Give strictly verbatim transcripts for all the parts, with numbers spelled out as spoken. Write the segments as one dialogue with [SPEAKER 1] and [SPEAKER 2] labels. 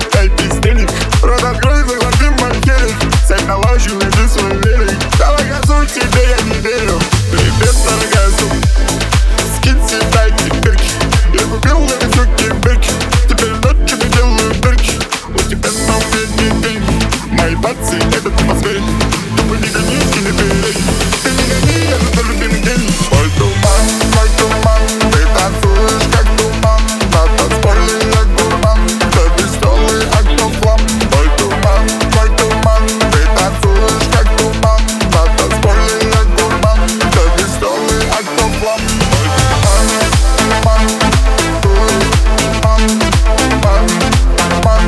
[SPEAKER 1] дай пизденег. Рот открой, заглоти мой гелик. Сядь на лавочку, найди свой велик. Давай газуй, тебе я не верю. Привет, дорогая сука, скинь сюда эти бирки. Я купил на высокие бирки, теперь ночью не делаю дырки. У тебя на уме не деньги, мои бацы, это тупо зверь. Тупо не гони и не бери, ты не гони, это твой любимый день. Мой туман, мой туман, ты танцуешь как туман. На танцполе я гурман, кто пистолы, а кто флам. Мой туман, мой туман, ты танцуешь как туман. На танцполе я гурман, кто пистолы, а кто флам. Мой туман, туман, туман, туман, туман,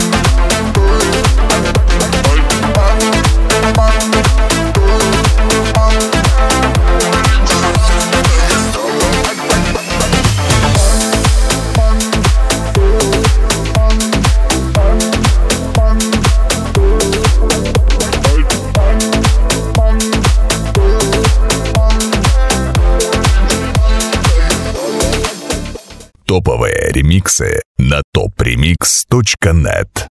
[SPEAKER 1] мой туман, туман,
[SPEAKER 2] Топовые ремиксы на топ ремикс точка нет.